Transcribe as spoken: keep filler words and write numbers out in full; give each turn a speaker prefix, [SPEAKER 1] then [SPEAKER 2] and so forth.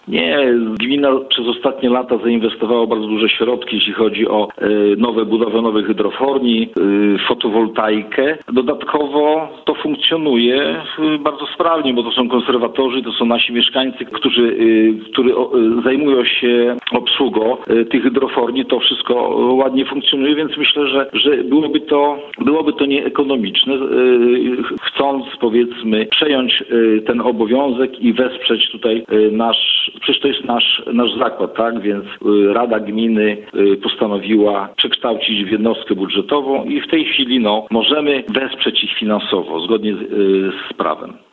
[SPEAKER 1] Nie, gmina przez ostatnie lata zainwestowała bardzo duże środki, jeśli chodzi o y, nowe budowę nowych hydroforni, y, fotowoltaikę. Dodatkowo to funkcjonuje y, bardzo sprawnie, bo to są konserwatorzy, to są nasi mieszkańcy, którzy, y, którzy o, y, zajmują się obsługą y, tych hydroforni. To wszystko ładnie funkcjonuje, więc myślę, że, że byłoby to, byłoby to nieekonomiczne, y, chcąc powiedzmy przejąć y, ten obowiązek i wesprzeć tutaj y, nasz Przecież to jest nasz, nasz zakład, tak? Więc y, Rada Gminy y, postanowiła przekształcić w jednostkę budżetową i w tej chwili no, możemy wesprzeć ich finansowo, zgodnie z, y, z prawem.